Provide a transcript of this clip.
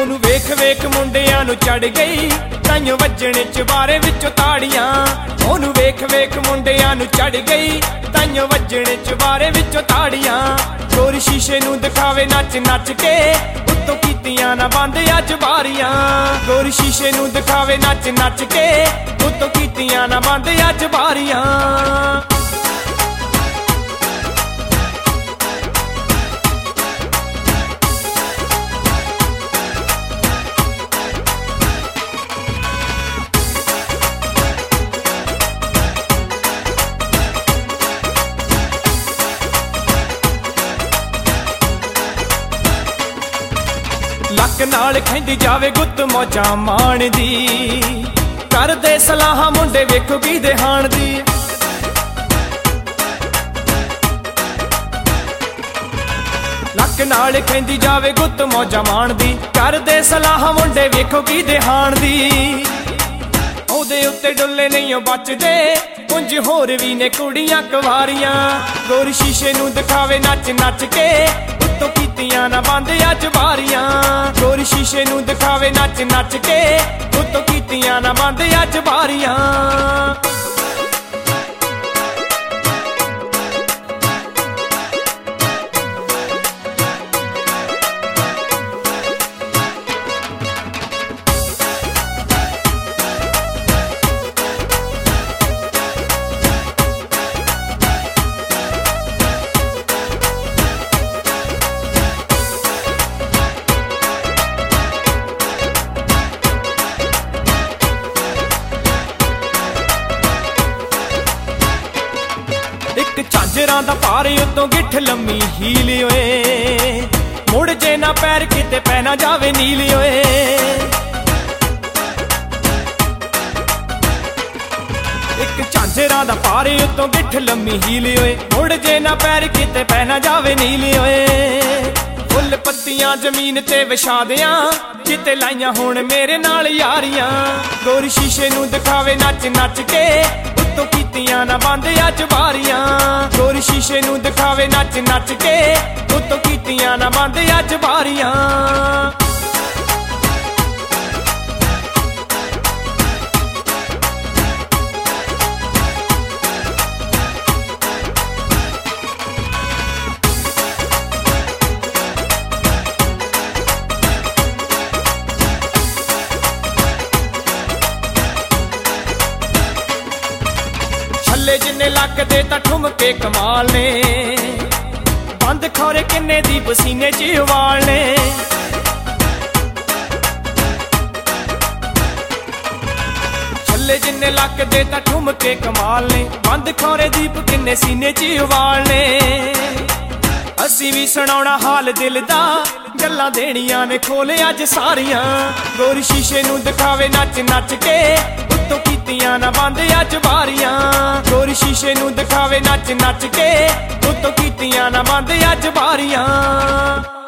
ਉਹਨੂੰ ਵੇਖ ਵੇਖ ਮੁੰਡਿਆਂ ਨੂੰ ਚੜ ਗਈ ਤਾਈਓ ਵੱਜਣੇ ਚੁਬਾਰੇ ਵਿੱਚੋਂ ਤਾੜੀਆਂ। ਉਹਨੂੰ ਵੇਖ ਵੇਖ ਮੁੰਡਿਆਂ ਨੂੰ ਚੜ ਗਈ ਤਾਈਓ ਵੱਜਣੇ ਚੁਬਾਰੇ ਵਿੱਚੋਂ ਤਾੜੀਆਂ। ਗੋਰੀ ਸ਼ੀਸ਼ੇ ਨੂੰ ਦਿਖਾਵੇ ਨੱਚ ਨੱਚ ਕੇ ਉੱਤੋਂ ਕੀਤੀਆਂ ਨਾ ਬੰਦ ਅੱਜ ਬਾਰੀਆਂ। ਗੋਰੀ ਸ਼ੀਸ਼ੇ ਨੂੰ ਦਿਖਾਵੇ ਨੱਚ ਨੱਚ ਕੇ ਉੱਤੋਂ ਕੀਤੀਆਂ ਨਾ ਬੰਦ ਅੱਜ ਬਾਰੀਆਂ। ਲੱਕ ਨਾਲ ਖੈਂਦੀ ਜਾਵੇ ਗੁੱਤ ਮੌਜਾਂ ਮਾਣਦੀ ਕਰਦੇ ਸਲਾਹਾਂ ਮੁੰਡੇ ਵੇਖੋ ਕੀ ਦੇ ਹਾਣ ਦੀ। ਲੱਕ ਨਾਲ ਖੈਂਦੀ ਜਾਵੇ ਗੁੱਤ ਮੌਜਾਂ ਮਾਣਦੀ ਕਰਦੇ ਸਲਾਹਾਂ ਮੁੰਡੇ ਵੇਖੋ ਕੀ ਦੇ ਹਾਣ ਦੀ। ਉਹਦੇ ਉੱਤੇ ਡੁੱਲੇ ਨਹੀਂ ਉਹ ਬਚਦੇ ਉਂਝ ਹੋਰ ਵੀ ਨੇ ਕੁੜੀਆਂ ਕੁਵਾਰੀਆਂ। ਗੋਰੀ ਸ਼ੀਸ਼ੇ ਨੂੰ ਦਿਖਾਵੇ ਨੱਚ ਨੱਚ ਕੇ ਉੱਤੋਂ ਕੀਤੀਆਂ ਨਾ ਬੰਦ ਅੱਜ ਬਾਰੀਆਂ। ਗੋਰੀ ਸ਼ੀਸ਼ੇ ਨੂੰ ਦਿਖਾਵੇ ਨੱਚ ਨੱਚ ਕੇ ਉੱਤੋਂ ਕੀਤੀਆਂ ਨਾ ਬੰਦ ਅੱਜ ਬਾਰੀਆਂ। ਇੱਕ ਝਾਂਜਰਾਂ ਦਾ ਭਾਰ ਉੱਤੋਂ ਗਿੱਠ ਲੰਮੀ ਹੀਲ ਓਏ ਮੁੜ ਜੇ ਨਾ ਪੈਰ ਕਿਤੇ ਪੈ ਨਾ ਜਾਵੇ ਨੀਲ ਓਏ। ਇੱਕ ਝਾਂਜਰਾਂ ਦਾ ਭਾਰ ਉੱਤੋਂ ਗਿੱਠ ਲੰਮੀ ਹੀਲ ਓਏ ਮੁੜ ਜੇ ਨਾ ਪੈਰ ਕਿਤੇ ਪੈ ਨਾ ਜਾਵੇ ਨੀਲ ਓਏ। ਫੁੱਲ ਪੱਤੀਆਂ ਜ਼ਮੀਨ ਤੇ ਵਿਛਾ ਦਿਆਂ ਜਿੱਤੇ ਲਾਈਆਂ ਹੁਣ ਮੇਰੇ ਨਾਲ ਯਾਰੀਆਂ। ਗੋਰੀ ਸ਼ੀਸ਼ੇ ਨੂੰ ਦਿਖਾਵੇ ਨੱਚ ਨੱਚ ਕੇ ਉੱਤੋਂ ਕੀਤੀਆਂ ਨਾ ਬੰਦ ਅੱਜ ਬਾਰੀਆਂ। ਗੋਰੀ ਸ਼ੀਸ਼ੇ ਨੂੰ ਦਿਖਾਵੇ ਨੱਚ ਨੱਚ ਕੇ ਉੱਤੋਂ ਕੀਤੀਆਂ ਨਾ ਬੰਦ ਅੱਜ ਬਾਰੀਆਂ। ਛੱਲੇ ਜਿੰਨੇ ਲੱਕ ਦੇ ਤਾਂ ਠੁਮਕੇ ਕਮਾਲ ਨੇ ਬੰਦ ਖੋਰੇ ਕਿੰਨੇ ਦੀ ਪਸੀਨੇ ਚ ਉਵਾਲ ਨੇ। ਛੱਲੇ ਜਿੰਨੇ ਲੱਕ ਦੇ ਤਾਂ ਠੁਮਕੇ ਕਮਾਲ ਨੇ ਬੰਦ ਖੋਰੇ ਦੀਪ ਕਿੰਨੇ ਸੀਨੇ ਚ ਉਵਾਲ ਨੇ। ਅਸੀਂ ਵੀ ਸੁਣਾਉਣਾ ਹਾਲ ਦਿਲ ਦਾ ਗੱਲਾਂ ਦੇਣੀਆਂ ਨੇ ਖੋਲੇ ਅੱਜ ਸਾਰੀਆਂ। ਗੋਰੀ ਸ਼ੀਸ਼ੇ ਨੂੰ ਦਿਖਾਵੇ ਨੱਚ ਨੱਚ ਕੇ ਉੱਤੋਂ ਕੀਤੀਆਂ ਨਾ ਬੰਦ ਅੱਜ ਬਾਰੀਆਂ। ਗੋਰੀ ਸ਼ੀਸ਼ੇ ਨੂੰ ਦਿਖਾਵੇ ਨੱਚ ਨੱਚ ਕੇ ਉੱਤੋਂ ਕੀਤੀਆਂ ਨਾ ਬੰਦ ਅੱਜ ਬਾਰੀਆਂ।